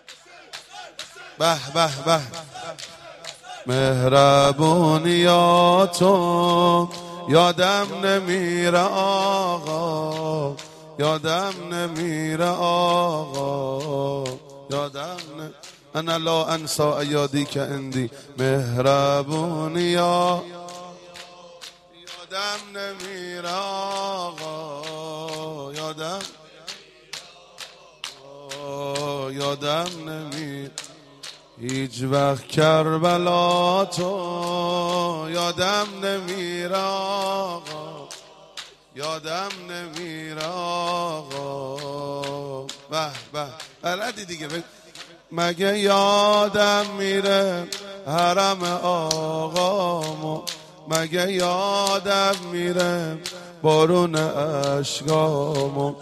به به به مهربونیاتو یادم نمیره آقا، یادم نمیره آقا، یادم انا لا انسى ایادی که اندی مهربونیا یادم نمیره آقا، یادم نمیره هیچ وقت کربلا تو یادم نمیره آقا، یادم نمیره آقا. به به بلدی دیگه مگه یادم میره حرم آقامو، مگه یادم میره بارون اشکامو،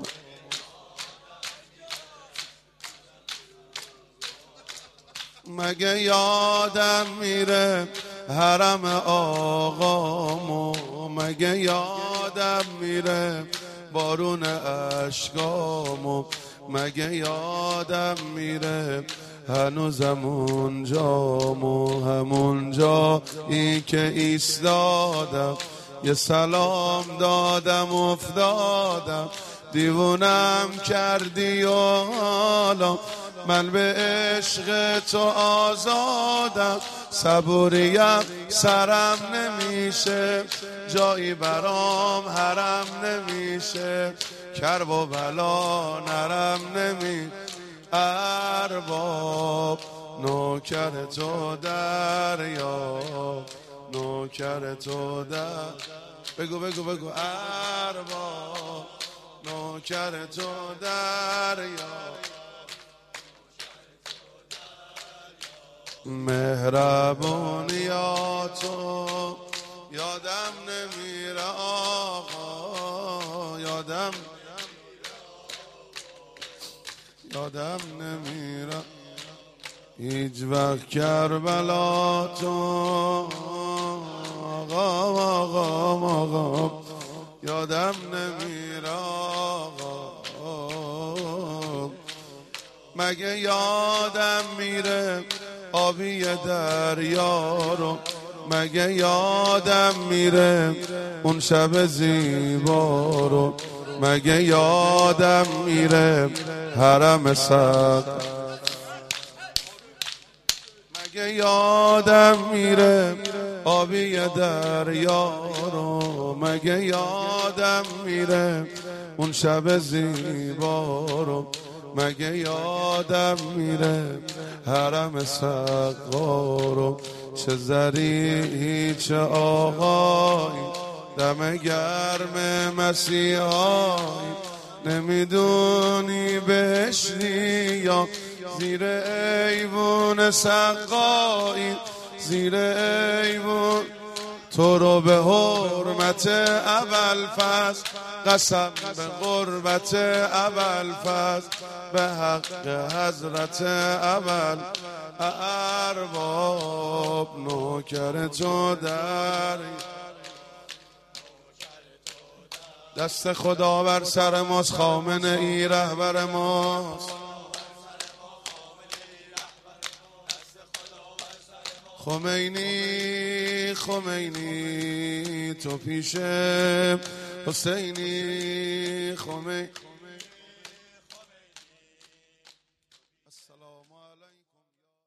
مگه یادم میره حرم آقامو، مگه یادم میره بارون اشکامو، مگه یادم میره هنوزم اونجامو، همون جایی که ایستادم یه سلام دادم افتادم، دیوونم کردی و حالا من به عشق تو آزادم، صبوریم سرم نمیشه جایی برام حرم نمیشه، کرب و بلا نرم نمی ارباب نوکر تو دریا، نوکر تو در بگو بگو بگو ارباب نوکر تو دریا، مهربونیاتو یادم نمیره آقا، یادم نمیره هیچ وقت کربلا تو آقا، یادم نمیره آقا، مگه یادم میره آبی دریا رو، مگه یادم میره اون شب زیبا رو، مگه یادم میره حرم سقف، مگه یادم میره آبی دریا رو، مگه یادم میره اون شب زیبا رو، مگه یادم میره حرم سقارو، چه زری چه آقایی دم گرم مسیحایی، نمیدونی بهشتی یا زیر ایوون سقایی، زیر ایوون تو رو به حرمت ابوالفضل قسم به قربت ابوالفضل به حق حضرت ارباب نوکر تو در دست خدا بر سر ماست، خامنه ای رهبر ماست، خمینی خمینی تو پیش حسینی، خمینی